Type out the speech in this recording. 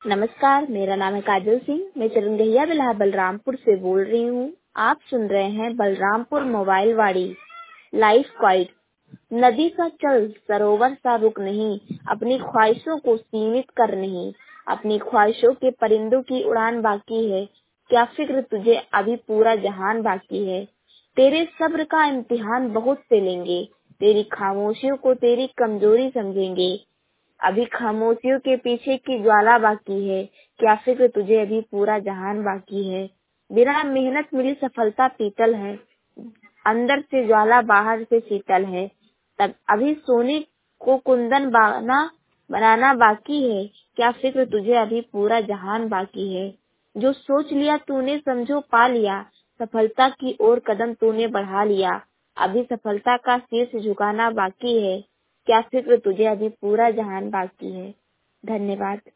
नमस्कार, मेरा नाम है काजल सिंह। मैं चरंगहिया बिल्हा बलरामपुर से बोल रही हूँ। आप सुन रहे हैं बलरामपुर मोबाइल वाड़ी। Life quiet. नदी सा चल, सरोवर सा रुक नहीं, अपनी ख्वाहिशों को सीमित कर नहीं। अपनी ख्वाहिशों के परिंदों की उड़ान बाकी है, क्या फिक्र तुझे, अभी पूरा जहान बाकी है। तेरे सब्र का इम्तिहान बहुत से लेंगे, तेरी खामोशियों को तेरी कमजोरी समझेंगे। अभी खामोशियों के पीछे की ज्वाला बाकी है, क्या फिक्र तुझे, अभी पूरा जहान बाकी है। बिना मेहनत मिली सफलता पीतल है, अंदर से ज्वाला बाहर से शीतल है। तब अभी सोने को कुंदन बनाना बाकी है, क्या फिक्र तुझे, अभी पूरा जहान बाकी है। जो सोच लिया तूने समझो पा लिया, सफलता की ओर कदम तूने बढ़ा लिया। अभी सफलता का शीर्ष झुकाना बाकी है, क्या फिक्र तुझे, अभी पूरा जहान बाकी है। धन्यवाद।